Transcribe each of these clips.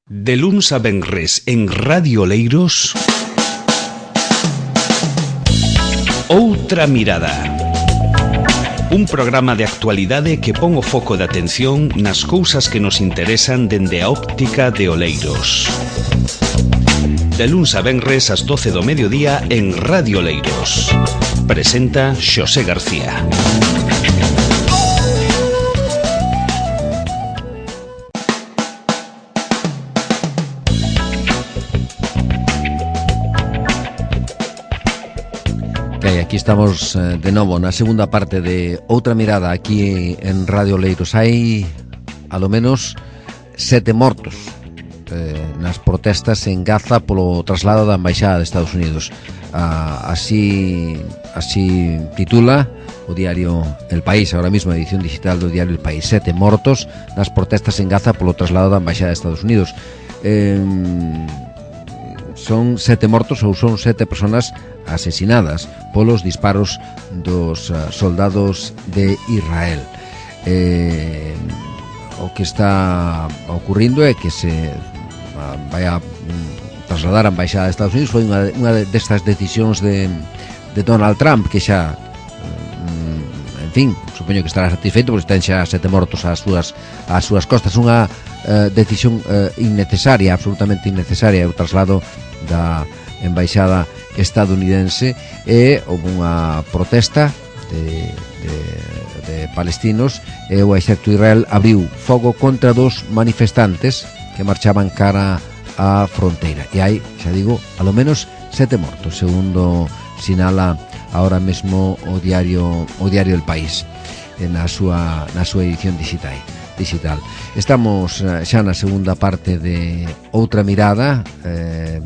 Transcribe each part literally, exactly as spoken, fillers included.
De luns a venres en Radio Oleiros, Outra Mirada. Un programa de actualidade que pon o foco de atención nas cousas que nos interesan dende a óptica de Oleiros. De luns a venres ás doce do mediodía en Radio Oleiros. Presenta Xosé García. Okay, aquí estamos de novo na segunda parte de Outra Mirada aquí en Radio Oleiros. Hai, alo menos, sete mortos eh, nas protestas en Gaza polo traslado da Embaixada de Estados Unidos. Ah, así, así titula o diario El País, ahora mismo a edición digital do diario El País. Sete mortos nas protestas en Gaza polo traslado da Embaixada de Estados Unidos. Eh, son sete mortos ou son sete personas asesinadas polos disparos dos uh, soldados de Israel. Eh, o que está ocurrindo é que se uh, vai a um, trasladar a Embaixada de Estados Unidos. Foi unha, unha destas decisións de, de Donald Trump, que xa um, en fin, supoño que estará satisfeito porque ten xa sete mortos ás súas, ás súas costas. Unha uh, decisión uh, innecesaria, absolutamente innecesaria, o traslado da Embaixada estadounidense, e houve unha protesta de, de, de palestinos e o exército de Israel abriu fogo contra dos manifestantes que marchaban cara á fronteira, e hai, xa digo, alo menos sete mortos, segundo sinala ahora mesmo o diario o diario El País na súa, na súa edición digital digital. Estamos xa na segunda parte de Outra Mirada. eh,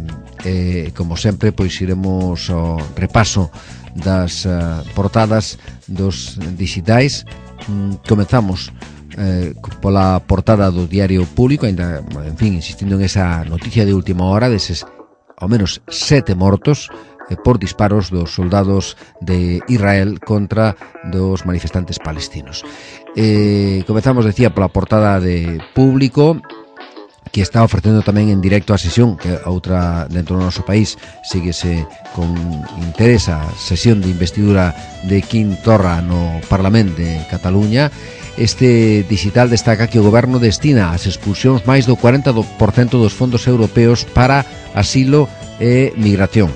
E, como sempre, pois iremos ao repaso das uh, portadas dos digitais. Mm, comezamos eh, pola portada do Diario Público, ainda, en fin, insistindo en esa noticia de última hora deses ao menos sete mortos eh, por disparos dos soldados de Israel contra dos manifestantes palestinos. Eh, comezamos, decía, pola portada de Público, que está ofrecendo tamén en directo a sesión, que outra dentro do noso país síguese con interés a sesión de investidura de Quim Torra no Parlamento de Cataluña. Este digital destaca que o goberno destina as expulsións máis do cuarenta por cento dos fondos europeos para asilo e migración.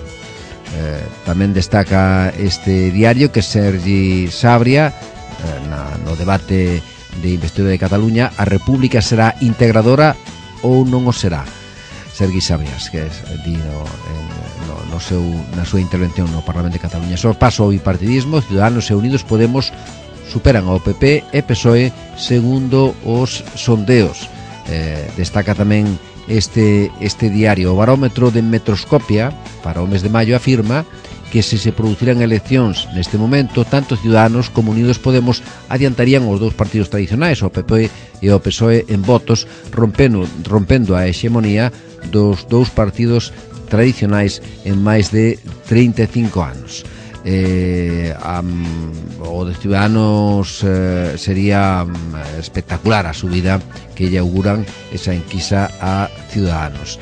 Eh, tamén destaca este diario que Sergi Sabria, eh, na, no debate de investidura de Cataluña, a República será integradora ou non o será. Sergi Sabrias, que es, di no, no, no seu, na súa intervención no Parlamento de Cataluña. Só paso ao bipartidismo, Ciudadanos e Unidos Podemos superan ao P P e P S O E segundo os sondeos. Eh, destaca tamén este, este diario. O barómetro de Metroscopia para o mes de maio afirma que se se producirán eleccións neste momento, tanto Ciudadanos como Unidos Podemos adiantarían os dous partidos tradicionais, o P P e o P S O E, en votos, rompendo, rompendo a hexemonía dos dous partidos tradicionais en máis de trinta e cinco anos. Eh, um, o de Ciudadanos eh, sería um, espectacular a subida que lle auguran esa enquisa a Ciudadanos.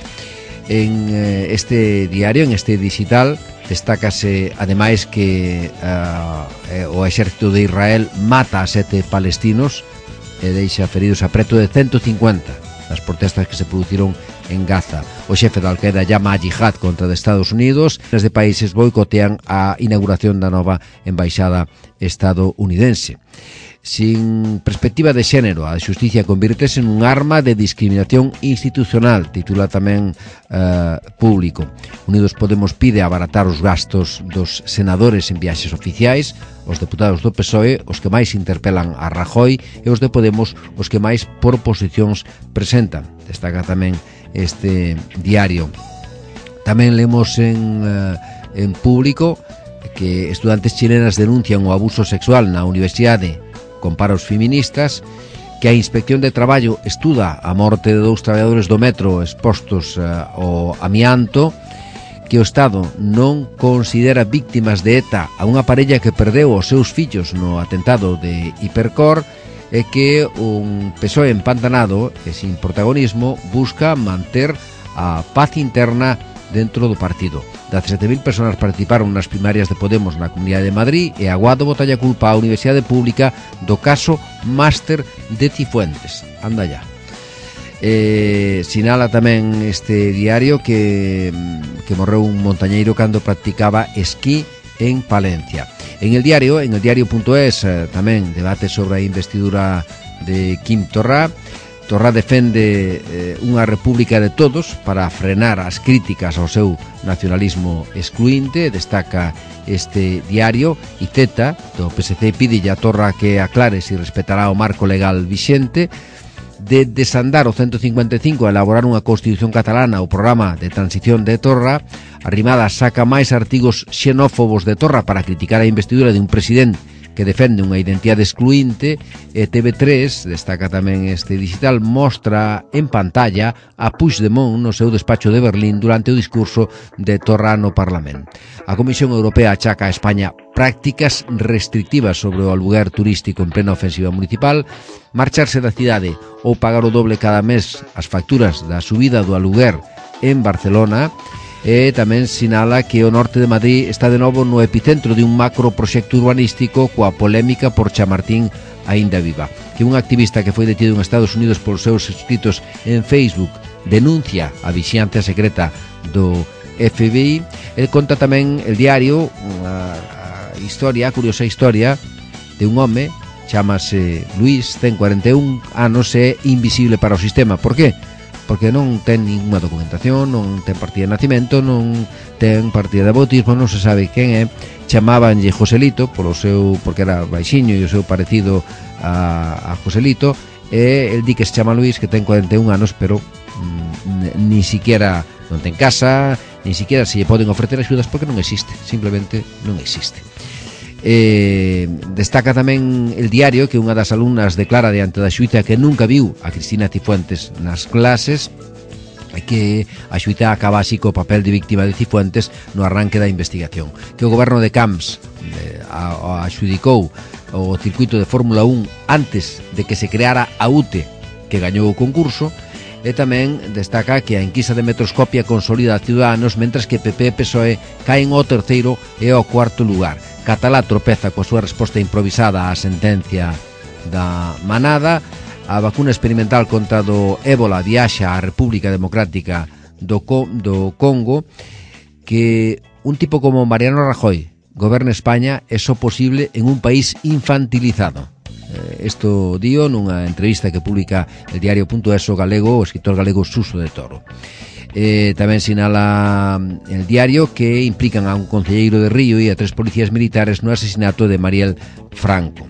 En eh, este diario, en este digital, destácase ademais que uh, eh, o exército de Israel mata a sete palestinos e deixa feridos a preto de ciento cincuenta nas protestas que se produciron en Gaza. O xefe da Al-Qaeda llama a jihad contra de Estados Unidos. Os de países boicotean a inauguración da nova embaixada estadounidense. Sin perspectiva de xénero, a xusticia convírtese nun arma de discriminación institucional, titula tamén uh, Público. Unidos Podemos pide abaratar os gastos dos senadores en viaxes oficiais, os deputados do P S O E os que máis interpelan a Rajoy e os de Podemos os que máis proposicións presentan. Destaca tamén este diario. Tamén lemos en, uh, en Público que estudantes chilenas denuncian o abuso sexual na universidade con paros feministas, que a Inspección de Traballo estuda a morte de dous traballadores do metro expostos uh, ao amianto, que o Estado non considera víctimas de ETA a unha parella que perdeu os seus fillos no atentado de Hipercor, é que un P S O E empantanado e sin protagonismo busca manter a paz interna dentro do partido. dezasete mil persoas participaron nas primarias de Podemos na Comunidade de Madrid e Aguado botalla culpa á Universidade Pública do caso Máster de Cifuentes. Anda ya. Eh, sinala tamén este diario que, que morreu un montañeiro cando practicaba esquí en Palencia. En el diario, en el diario.es, eh, tamén debate sobre a investidura de Quim Torra. Torra defende eh, unha república de todos para frenar as críticas ao seu nacionalismo excluinte, destaca este diario, e Zeta, do P S C, pide a Torra que aclare se si respetará o marco legal vixente. De desandar o ciento cincuenta e cinco a elaborar unha constitución catalana, o programa de transición de Torra, Arrimadas saca máis artigos xenófobos de Torra para criticar a investidura de un presidente que defende unha identidade excluinte, e T V tres, destaca tamén este digital, mostra en pantalla a Puigdemont no seu despacho de Berlín durante o discurso de Torra no Parlamento. A Comisión Europea achaca a España prácticas restrictivas sobre o aluguer turístico en plena ofensiva municipal, marcharse da cidade ou pagar o doble cada mes as facturas da subida do aluguer en Barcelona. E tamén sinala que o norte de Madrid está de novo no epicentro de un macroproxecto urbanístico coa polémica por Chamartín aínda viva. Que un activista que foi detido en Estados Unidos por seus escritos en Facebook denuncia a vixiancia secreta do F B I. El conta tamén el diario unha historia, a curiosa historia de un home, chamase Luis, ten cuarenta e un anos e é invisible para o sistema. Por qué? Porque non ten ninguna documentación, non ten partida de nacimento, non ten partida de bautismo, non se sabe quen é. Chamábanlle Joselito polo seu, porque era baixiño e o seu parecido a, a Joselito, e el di que se chama Luis, que ten cuarenta e un anos, pero mm, ni siquiera non ten casa, ni siquiera se lle poden ofrecer axudas porque non existe, simplemente non existe. Eh, destaca tamén el diario que unha das alumnas declara diante da xuíza que nunca viu a Cristina Cifuentes nas clases e que a xuíza acaba así co papel de víctima de Cifuentes no arranque da investigación, que o goberno de Camps eh, a, a axudicou o circuito de Fórmula un antes de que se creara a U T E que gañou o concurso. E tamén destaca que a enquisa de Metroscopia consolida a Ciudadanos, mentras que P P e P S O E caen ao terceiro e ao cuarto lugar. Catalá tropeza coa súa resposta improvisada á sentencia da manada. A vacuna experimental contra do ébola viaxa á República Democrática do, Co- do Congo. Que un tipo como Mariano Rajoy goberne España é só posible en un país infantilizado. Isto dio nunha entrevista que publica el diario.es o galego, o escritor galego Suso de Toro. Eh, tamén sinala el diario que implican a un concelleiro de Río e a tres policías militares no asesinato de Mariel Franco.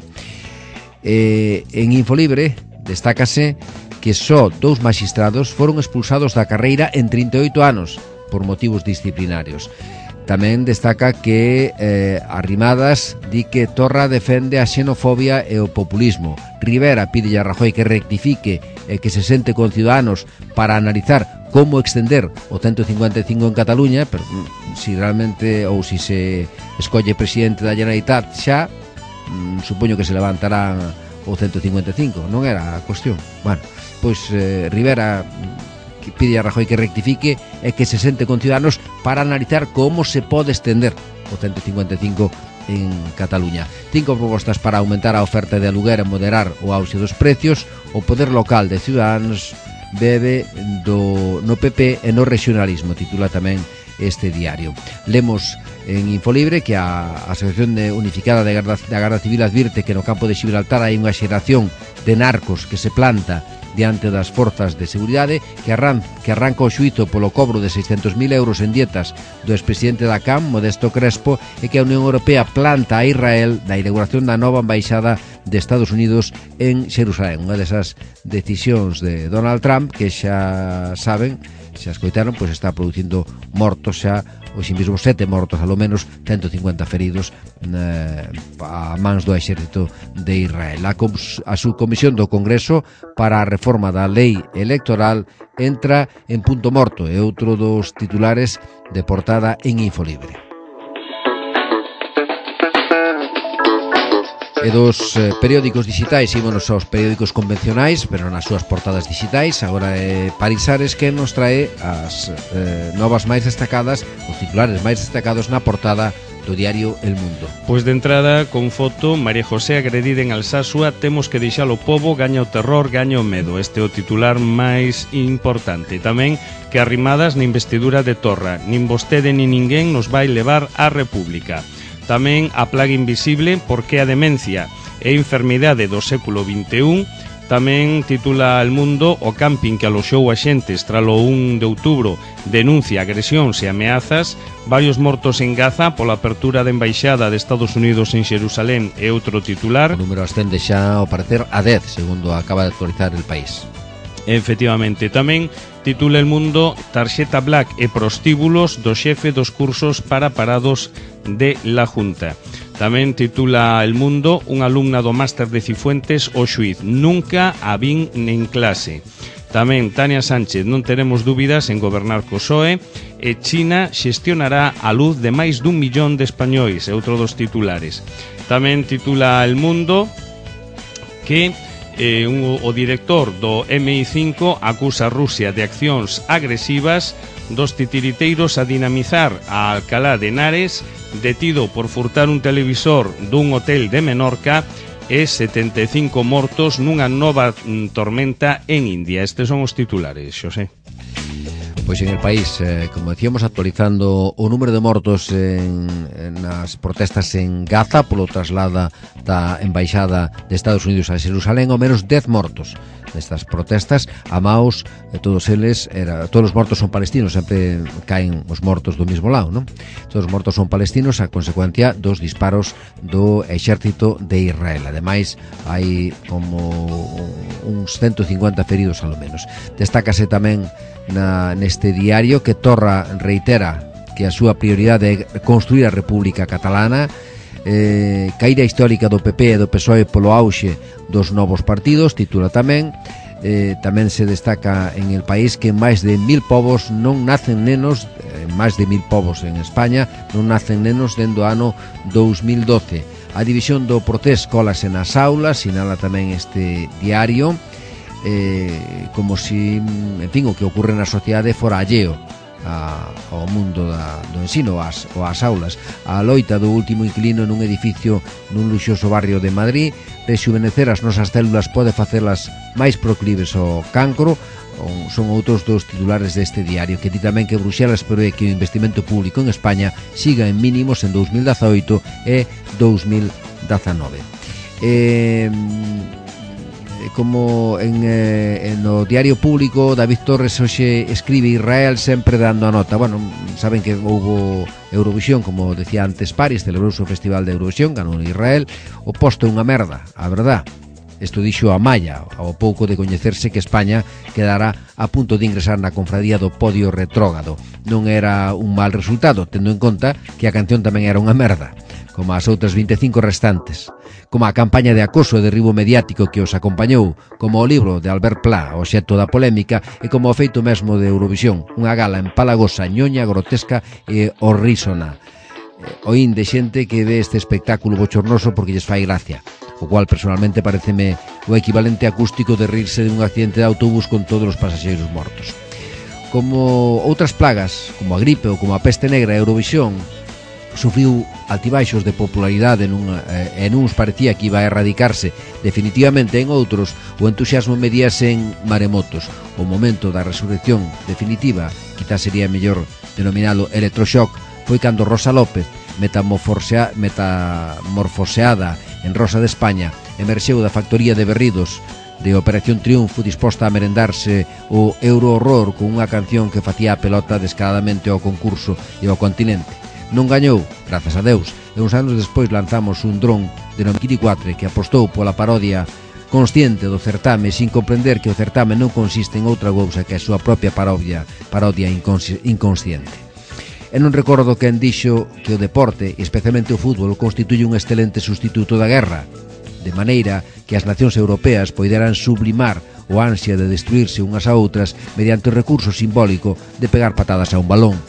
Eh, en Infolibre destácase que só dous magistrados foron expulsados da carreira en trinta e oito anos por motivos disciplinarios. Tamén destaca que eh, Arrimadas di que Torra defende a xenofobia e o populismo. Rivera pide a Rajoy que rectifique e que se sente con Ciudadanos para analizar como extender o ciento cincuenta e cinco en Cataluña, pero si realmente ou si se escolle presidente da Generalitat xa, mm, supoño que se levantará o ciento cincuenta e cinco, non era a cuestión. Bueno, pois eh, Rivera que pide a Rajoy que rectifique e que se sente con Ciudadanos para analizar como se pode estender o ciento cincuenta e cinco en Cataluña. Cinco propostas para aumentar a oferta de aluguer e moderar o auxe dos precios. O poder local de Ciudadanos bebe do no P P e no regionalismo, titula tamén este diario. Lemos en Infolibre que a Asociación de Unificada de Garda, da Garda Civil advirte que no campo de Gibraltar hai unha xeración de narcos que se planta diante das forzas de seguridade, que, arran, que arranca o xuízo polo cobro de seiscentos mil euros en dietas do expresidente da C A M, Modesto Crespo, e que a Unión Europea planta a Israel da inauguración da nova embaixada de Estados Unidos en Xerusalén. Unha desas decisións de Donald Trump que xa saben, xa escoitaron, pois está producindo mortos xa, hoxe mesmo sete mortos, alo menos ciento cincuenta feridos eh, a mans do exército de Israel. A, a subcomisión do Congreso para a reforma da lei electoral entra en punto morto, é outro dos titulares de portada en Infolibre. e dos eh, periódicos digitais. Ímonos aos periódicos convencionais, pero nas súas portadas digitais. Agora é Paris Ares que nos trae as eh, novas máis destacadas, os titulares máis destacados na portada do diario El Mundo. Pois de entrada, con foto, María José agredida en Alsasua, temos que deixar o pobo, gaña o terror, gaña o medo. Este é o titular máis importante. Tamén que arrimadas na investidura de Torra, nin vostede nin ninguén nos vai levar á República. Tamén a plaga invisible, porque a demencia é enfermidade do século vinte e un. Tamén titula El Mundo: o camping que aloxou a xentes tralo un de outubro denuncia agresións e ameazas. Varios mortos en Gaza pola apertura da embaixada de Estados Unidos en Xerusalén é outro titular. O número ascende xa ao parecer a dez, segundo acaba de actualizar El País. Efectivamente, tamén titula El Mundo: tarxeta black e prostíbulos do xefe dos cursos para parados de la Junta. Tamén titula El Mundo: unha alumna do máster de Cifuentes o xuiz, nunca a vin en clase. Tamén Tania Sánchez: non teremos dúbidas en gobernar co P S O E, e China xestionará a luz de máis dun millón de españois, é outro dos titulares. Tamén titula El Mundo que Eh, un, o director do eme i cinco acusa a Rusia de accións agresivas. Dos titiriteiros a dinamizar a Alcalá de Henares, detido por furtar un televisor dun hotel de Menorca, e setenta e cinco mortos nunha nova mm, tormenta en India. Estes son os titulares, Xosé. Pois en El País, eh, como decíamos, actualizando o número de mortos en, en as protestas en Gaza polo traslada da embaixada de Estados Unidos a Xerusalén, ao menos dez mortos nestas protestas. Amaos, eh, todos eles, era, todos os mortos son palestinos, sempre caen os mortos do mismo lado, non? Todos os mortos son palestinos a consecuencia dos disparos do exército de Israel. Ademais, hai como uns ciento cincuenta feridos ao menos. Destácase tamén Na, neste diario que Torra reitera que a súa prioridade é construir a República Catalana, eh, caída histórica do P P e do P S O E polo auxe dos novos partidos. Titula tamén eh, tamén se destaca en El País que máis de mil povos non nacen nenos, eh, máis de mil povos en España non nacen nenos dende o ano dous mil doce. A división do Protés colase nas aulas, sinala tamén este diario. Eh, como si, en fin, o que ocorre na sociedade fora alleo a, ao mundo da, do ensino, as, ou as aulas. A loita do último inquilino nun edificio nun luxoso barrio de Madrid. Rexuvenecer as nosas células pode facelas máis proclives ao cancro. Son outros dos titulares deste diario, que di tamén que Bruxelas prevé que o investimento público en España siga en mínimos en dous mil dezaoito e dous mil dezanove. Eh... Como en, eh, en o diario público, David Torres hoxe escribe Israel sempre dando a nota. Bueno, saben que houbo Eurovisión, como decía antes Paris, celebrouse o Festival de Eurovisión, ganou Israel. O posto é unha merda, a verdad. Isto dixo a Maya ao pouco de coñecerse que España quedará a punto de ingresar na confradía do podio retrógrado. Non era un mal resultado, tendo en conta que a canción tamén era unha merda, como as outras vinte e cinco restantes, como a campaña de acoso e derribo mediático que os acompañou, como o libro de Albert Pla, o xeto da polémica, e como o feito mesmo de Eurovisión, unha gala empalagosa, ñoña, grotesca e horrísona. Oín de xente que ve este espectáculo bochornoso porque lles fai gracia, o cual personalmente pareceme o equivalente acústico de rirse de un accidente de autobús con todos os pasaxeiros mortos. Como outras plagas, como a gripe ou como a peste negra, a Eurovisión sufriu altibaixos de popularidade nun, eh, en uns parecía que iba a erradicarse definitivamente, en outros o entusiasmo medíase en maremotos. O momento da resurrección definitiva, quizás sería mellor denominalo electroshock, foi cando Rosa López, metamorfosea, metamorfoseada en Rosa de España, emerxeu da factoría de berridos de Operación Triunfo, disposta a merendarse o Euro-horror con unha canción que facía a pelota descaradamente ao concurso e ao continente. Non gañou, grazas a Deus, e uns anos despois lanzamos un dron de Nomquiricuatre que apostou pola parodia consciente do certame, sin comprender que o certame non consiste en outra cousa que a súa propia parodia, parodia inconsci- inconsciente. E non recordo quen dixo que o deporte, e especialmente o fútbol, constituye un excelente sustituto da guerra, de maneira que as nacións europeas poideran sublimar o ansia de destruirse unhas a outras mediante o recurso simbólico de pegar patadas a un balón.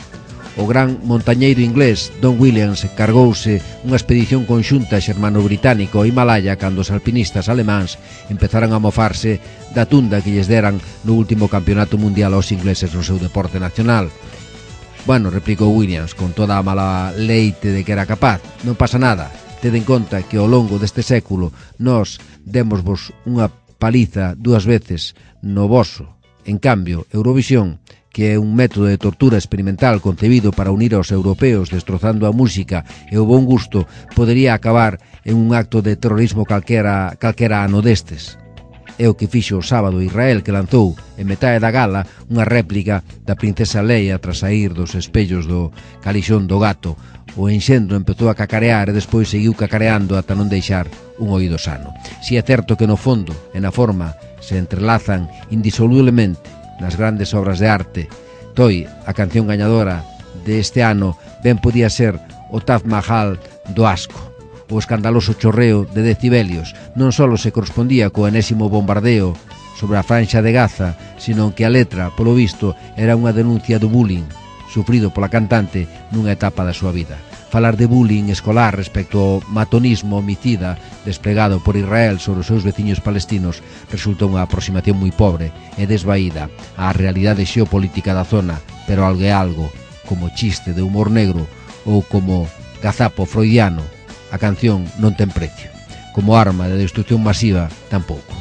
o gran montañeiro inglés Don Williams cargouse unha expedición conxunta xermano-británica ao Himalaya cando os alpinistas alemáns empezaron a mofarse da tunda que lles deran no último campeonato mundial aos ingleses no seu deporte nacional. Bueno, replicou Williams con toda a mala leite de que era capaz. Non pasa nada, ted en conta que ao longo deste século nós démosvos unha paliza dúas veces no voso. En cambio, Eurovisión, que é un método de tortura experimental concebido para unir aos europeos destrozando a música e o bon gusto, podería acabar en un acto de terrorismo calquera, calquera ano destes. É o que fixo o sábado Israel, que lanzou en metade da gala unha réplica da princesa Leia tras saír dos espellos do calixón do gato. O enxendro empezou a cacarear e despois seguiu cacareando ata non deixar un oído sano. Si é certo que no fondo e na forma se entrelazan indisolublemente nas grandes obras de arte. Toi, a canción gañadora deste ano, ben podía ser o Taj Mahal do asco. O escandaloso chorreo de decibelios non só se correspondía co enésimo bombardeo sobre a franxa de Gaza, sino que a letra, polo visto, era unha denuncia do bullying sufrido pola cantante nunha etapa da súa vida. Falar de bullying escolar respecto ao matonismo homicida desplegado por Israel sobre os seus veciños palestinos resulta unha aproximación moi pobre e desvaída á realidade xeopolítica da zona, pero algo é algo, como chiste de humor negro ou como gazapo freudiano, a canción non ten precio. Como arma de destrucción masiva, tampouco.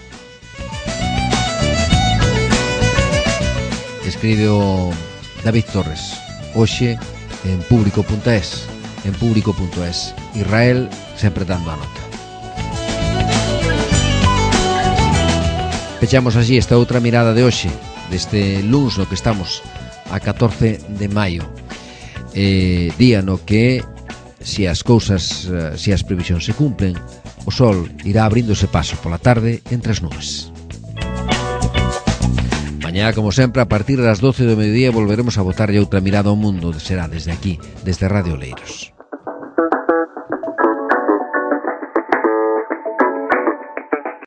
Escribe o David Torres, hoxe en público punto es, en público punto es. Israel sempre dando a nota. Pechamos así esta outra mirada de hoxe, deste luns no que estamos a catorce de maio, eh, día no que, se as cousas, se as previsións se cumplen, o sol irá abríndose paso pola tarde entre as nubes. Mañá, como sempre, a partir das doce do mediodía volveremos a botarlle outra mirada ao mundo. Será desde aquí, desde Radio Oleiros.